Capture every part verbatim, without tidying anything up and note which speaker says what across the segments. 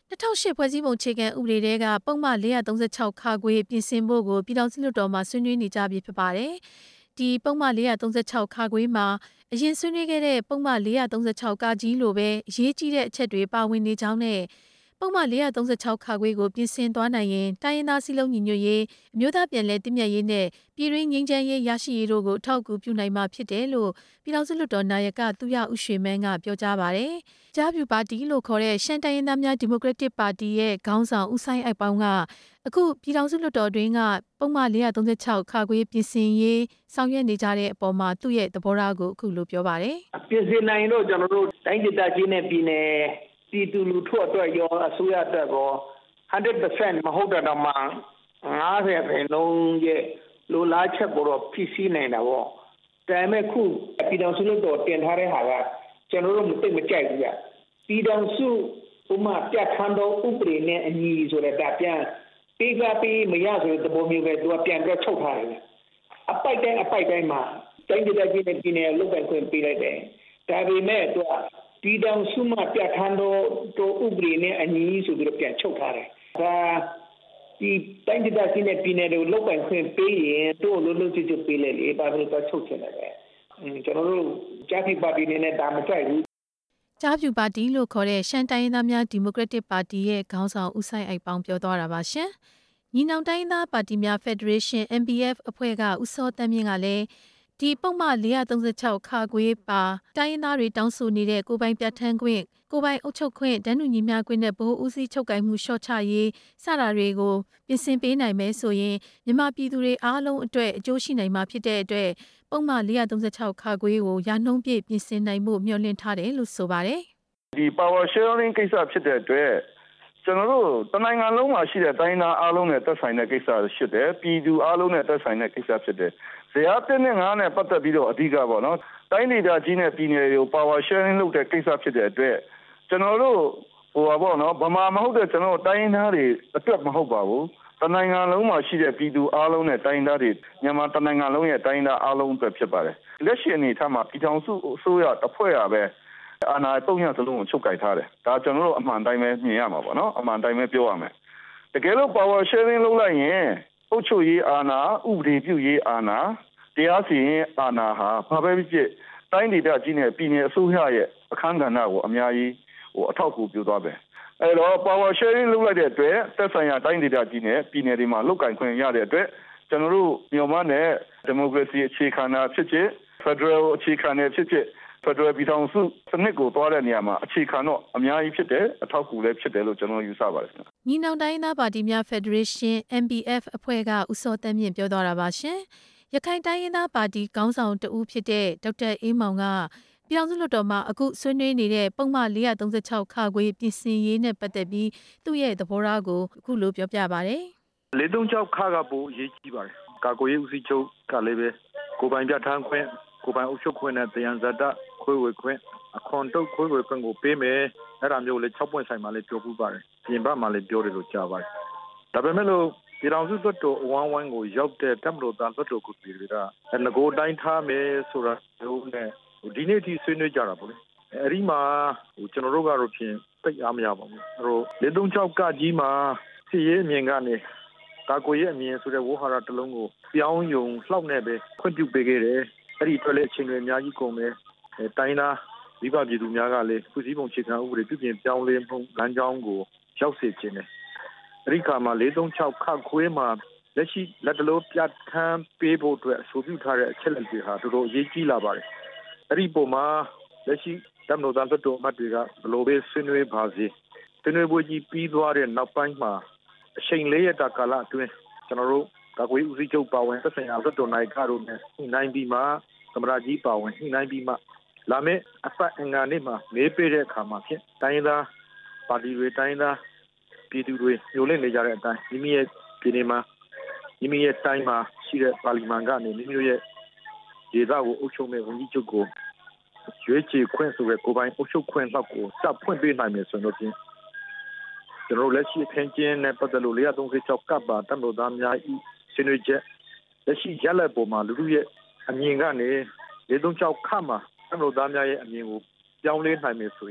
Speaker 1: ၂၀၀၈ဖွဲ့စည်းပုံအခြေခံဥပဒေထဲကပုံမှန်၄၃၆ခါခွေပြင်ဆင်ဖို့ကိုပြည်ထောင်စုလွှတ်တော်မှာဆွေးနွေးနေကြပြီဖြစ်ပါတယ်။ဒီပုံမှန်၄၃၆ခါခွေမှာအရင်ဆွေးနွေးခဲ့တဲ့ပုံမှန်၄၃၆ကကြီးလိုပဲအရေးကြီးတဲ့အချက်တွေပါဝင်နေကြောင်းနဲ့ပုံမှန်၄၃၆ခါခွေကိုပြင်ဆင်သွားနိုင်ရင်တိုင်းရင်းသားစည်းလုံးညီညွတ်ရေးအမျိုးသားပြန်လည်တည်မြဲရေးနဲ့ပြည်တွင်းငြိမ်းချမ်းရေးရရှိရေးတို့ကိုအထောက်အကူပြုနိုင်မှာဖြစ်တယ်လို့ပြည်ထောင်စုလွှတ်တော်နာယကသူရဦးရွှေမန်းကပြောကြားပါတယ်။ကြားပြူပါတီလို့ခေါ်တဲ့ရှမ်းတိုင်းရင်းသားများဒီမိုကရက်တစ်ပါတီရဲ့ခေါင်းဆောင်ဦးဆိုင်အိုက်ပေါင်းကအခုပြည်ထောင်စုလွှတ်တော်တွင်ကပုံမှန်၄၃၆ခါခွေပြင်ဆင်ရေးဆောင်ရွက်နေကြတဲ့အပေါ်မှာသူ့ရဲ့သဘောထားကိုအခုလိုပြောပါတယ်
Speaker 2: ။ပြင်ဆင်နိုင်တော့ကျွန်တော်တို့တိုင်းဒေသကြီးနဲ့ပြည်နယ်ပြည်သူလူထုအတွက်ရောအစိုးရအတွက်ရော one hundred percent မဟုတ်တော့မှninetyရာခိုင်နှုန်းရဲ့လိုလားချက်ကိုတော့ဖြည့်ဆည်းနိုင်တာပေါ့။ဒါပေမဲ့ခုပြည်ထောင်စုလွှတ်တော်တင်ထားတဲ့ဟာကကျွန်တော်တို့မသိမကြိုက်ဘူးဗျ။ပြည်ထောင်စုဥပမာပြဋ္ဌာန်းသောဥပဒေနဲ့အညီဆိုတဲ့ဒါပြန်ပေးကပေးမရဆိုတဲ့သဘောမျိုးပဲသူကပြန်ပြီးချုပ်ထားတယ်။အပိုက်တိုင်းအပိုက်တိုင်းမှာတိုင်းဒေသကြီးနဲ့ပြည်နယ်လုပ်ပိုင်ခွင့်ပေးလိုက်တယ်။ဒါပေမဲ့သူကပြည်ထောင်စုမှာပြဋ္ဌာန်းသောဥပဒေနဲ့အညီဆိုပြီးတော့ပြန်ချုပ်ထားတယ်။ဒါဒီတိုင်းဒေသကြီးနဲ့ပြည်နယ်တွေလုပ်ပိုင်ခွင့်ပေးရင်တို့လိုလိုချစ်ချစ်ပေးလိုက်လေဒါဆိုတော့ချုပ်ချင်တယ်ပဲ။ကျွန်တော်တို့ကြားဖြူပါတီနေနဲ့ဒါမကြိုက်ဘူး
Speaker 1: ။ကြားဖြူပါတီလို့ခေါ်တဲ့ရှမ်းတိုင်းရင်းသားများဒီမိုကရက်တစ်ပါတီရဲ့ခေါင်းဆောင်ဦးဆိုင်အိုက်ပေါင်းပြောသွားတာပါရှင်။ညီနောင်တိုင်းသားပါတီများဖက်ဒရေးရှင်း M P F အဖွဲ့ကဦးစောတန်းမြင့်ကလည်းဒီပုံမှန်၄၃၆ခါခွေပါတိုင်းရင်းသားတွေတောင်းဆိုနေတဲ့ကိုပိုင်ပြဋ္ဌာန်းခွင့်ကိုပိုင်အုပ်ချုပ်ခွင့်တန်းတူညီမျှခွင့်နဲ့ဗဟိုဦးစီးချုပ်ကိုင်မှုလျှော့ချရေးစတာတွေကိုပြင်ဆင်ပေးနိုင်မယ်ဆိုရင်မြန်မာပြည်သူတွေအားလုံးအတွက်အကျိုးရှိနိုင်မှာဖြစ်တဲ့အတွက်ပုံမှန်၄၃၆ခါခွေကိုရာနှုန်းပြည့်ပြင်ဆင်နိုင်မှုမျှော်လင့်ထားတယ်လို့ဆိုပါတယ်
Speaker 3: ။ဒီ power sharing ကိစ္စဖြစ်တဲ့အတွက်ကျွန်တော်တို့တနိုင်ငံလုံးမှာရှိတဲ့တိုင်းသားအားလုံးနဲ့သက်ဆိုင်တဲ့ကိစ္စဖြစ်တယ်ပြည်သူအားလုံးနဲ့သက်ဆိုင်တဲ့ကိစ္စဖြစ်တယ်ဇယားတစ်နဲ့ငါးနဲ့ပတ်သက်ပြီးတော့အဓိကပေါ့နော်တိုင်းဒေသကြီးနဲ့ပြည်နယ်တွေကို power sharing လုပ်တဲ့ကိစ္စဖြစ်တဲ့အတွက်ကျွန်တော်တို့ဟိုပါပေါ့နော်ဗမာမဟုတ်တဲ့ကျွန်တော်တို့တိုင်းသားတွေအတွက်မဟုတ်ပါဘူးတနိုင်ငံလုံးမှာရှိတဲ့ပြည်သူအားလုံးနဲ့တိုင်းသားတွေမြန်မာတနိုင်ငံလုံးရဲ့တိုင်းသားအားလုံးအတွက်ဖြစ်ပါတယ်လက်ရှိအနေထားမှာပြည်ထောင်စုအစိုးရတစ်ဖွဲ့ရပဲအာဏာသုံးရစလုံးကိုချုပ်ကိုင်ထားတယ်ဒါကျွန်တော်တို့အမှန်တိုင်းပဲမြင်ရမှာပေါ့နော်အမှန်တိုင်းပဲပြောရမယ်တကယ်လို့ power sharing လုပ်လိုက်ရင်အုပ်ချုပ်ရေးအာဏာဥပဒေပြုရေးအာဏာတရားစီရင်အာဏာဟာဘာပဲဖြစ်ဖြစ်တိုင်းဒေသကြီးနဲ့ပြည်နယ်အစိုးရရဲ့အခမ်းကဏ္ဍကိုအများကြီးဟိုအထောက်အကူပြုသွားပဲအဲတော့ power sharing လုပ်လိုက်တဲ့အတွက်သက်ဆိုင်ရာတိုင်းဒေသကြီးနဲ့ပြည်နယ်တွေမှာလုတ်ကင်ခွင့်ရတဲ့အတွက်ကျွန်တော်တို့မြန်မာနဲ့ဒီမိုကရေစီအခြေခံတာဖြစ်ဖြစ် Federal အခြေခံတဲ့ဖြစ်ဖြစ်ဖက်ဒရယ်ပြည်ထောင်စုစနစ်ကိုသွားတဲ့နေရာမှာအခြေခံတော့အများကြီးဖြစ်တယ်အထောက်အကူလည်းဖြစ်တယ်လို့ကျွန်တော်ယူဆပါတယ်
Speaker 1: ။ညီနောင်တိုင်းသားပါတီများဖက်ဒရေးရှင်း M P F အဖွဲ့ကဦးစောတန်းမြင့်ပြောသွားတာပါရှင်။ရခိုင်တိုင်းရင်းသားပါတီခေါင်းဆောင်တဦးဖြစ်တဲ့ဒေါက်တာအေးမောင်ကပြည်ထောင်စုလွှတ်တော်မှာအခုဆွေးနွေးနေတဲ့ပုံမှန်၄၃၆ခါခွေပြင်ဆင်ရေးနဲ့ပတ်သက်ပြီးသူ့ရဲ့သဘောထားကိုအခုလိုပြောပြပါတယ်
Speaker 4: ။၄၃၆ခါကပိုအရေးကြီးပါတယ်။ကာကွယ်ရေးဦးစီးချုပ်ကလည်းပဲကိုပိုင်ပြဋ္ဌာန်းခွင့်ကိုပိုင်အုပ်ချုပ်ခွင့်နဲ့တရားဇာတခွေဝေခွင့်အခွန်တုတ်ခွေဝေခွင့်ကိုပေးမယ်အဲ့ဒါမျိုးလေး၆ပွင့်ဆိုင်မှာလည်းပြောပူပါတယ်ပြင်ပမှာလည်းပြောတယ်လို့ကြားပါတယ်ဒါပေမဲ့လို့ပြည်ထောင်စုလွှတ်တော်အဝန်းဝိုင်းကိုရောက်တဲ့တပ်မတော်သားလွှတ်တော်ကိုယ်စားလှယ်တွေကငကိုတိုင်းထားမယ်ဆိုတာမျိုးနဲ့ဒီနေ့ထိဆွေးနွေးကြတာပေါ့လေအဲ့ဒီမှာဟိုကျွန်တော်တို့ကတော့ဖြင့်သိအားမရပါဘူးအဲ့တော့၄၃၆ကကြီးမှာစီရေးအမြင်ကနေကာကွယ်ရေးအမြင်ဆိုတဲ့ဝေါ်ဟာရတစ်လုံးကိုပြောင်းယုံလှောက်နေပဲခွင့်ပြုပေးခဲ့တယ်အဲ့ဒီအတွက်လည်းအချိန်တွေအများကြီးကုန်တယ်တိုင်းသားမိဘပြည်သူများကလည်းခုစည်းပုံအခြေခံဥပဒေပြုပြင်ပြောင်းလဲမှုလမ်းကြောင်းကိုရောက်စေခြင်းတယ်အဲ့ဒီခါမှာ၄၃၆ခခွေးမှာလက်ရှိလက်တလို့ပြတ်ထမ်းပေးဖို့အတွက်အဆိုပြုထားတဲ့အချက်လက်တွေဟာတော်တော်အရေးကြီးလာပါတယ်အဲ့ဒီပုံမှာလက်ရှိတမန်တော်သားတို့အမတ်တွေကဘလို့ပဲဆွေးနွေးပါစေဆွေးနွေးပွဲကြီးပြီးသွားတဲ့နောက်ပိုင်းမှာအချိန်လေးရတာကာလအတွင်းကျွန်တော်တို့ကာကွယ်ဦးစီးချုပ်ပါဝင်သက်ဆိုင်ရာလွှတ်တော်နိုင်ကားတို့နဲ့နိုင်ပြီးမှသမရကြီးပါဝင်နိုင်ပြီးမှလာမယ့်အပတ်အင်္ဂါနေ့မှာမေးပေးတဲ့အခါမှာဖြင့်တိုင်းသားပါတီတွေတိုင်းသားပြည်သူတွေညှို့လင့်နေကြတဲ့အတိုင်းမိမိရဲ့ပြည်နယ်မှာမိမိရဲ့တိုင်းမှာရှိတဲ့ပါလီမန်ကနေမိမိတို့ရဲ့ဒေသကိုအုပ်ချုပ်မဲ့ဝန်ကြီးချုပ်ကိုရွေးချယ်ခွင့်ဆိုတဲ့ကိုပိုင်အုပ်ချုပ်ခွင့်လောက်ကိုစဖွင့်ပေးနိုင်မယ်ဆိုတော့ဖြင့်ကျွန်တော်လက်ရှိအခင်းကျင်းနဲ့ပတ်သက်လို့၄၃၆ကပ်ပါတမလို့သားများဤဆွေးနွေးချက်လက်ရှိရလက်ပေါ်မှာလူလူရဲ့အမြင်ကနေ၄၃၆ခမှာတမလို့သားများရဲ့အမြင်ကိုပြောင်းလဲနိုင်မယ်ဆိုရင်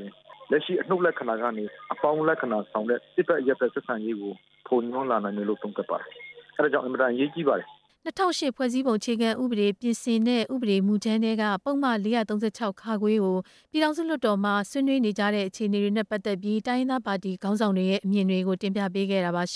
Speaker 4: လက်ရှိအနှုတ်လက္ခဏာကနေအပေါင်းလက္ခဏာဆောင်တဲ့စစ်ဘက်ရက်သက်ဆက်ဆံရေးကိုဖုံညွှန်းလာနိုင်တယ်လို့သုံးသပ်ပါတယ်အဲဒါကြောင့်အင်မတန်အရေးကြီးပါတယ်
Speaker 1: ၂၀၀၈ဖွဲ့စည်းပုံအခြေခံဥပဒေပြင်ဆင်တဲ့ဥပဒေမူကြမ်းတွေကပုံမှန်၄၃၆ခါခွေကိုပြည်ထောင်စုလွှတ်တော်မှာဆွေးနွေးနေကြတဲ့အခြေအနေတွေနဲ့ပတ်သက်ပြီးတိုင်းရင်းသားပါတီခေါင်းဆောင်တွေရဲ့အမြင်တွေကိုတင်ပြပေးခဲ့တာပါ။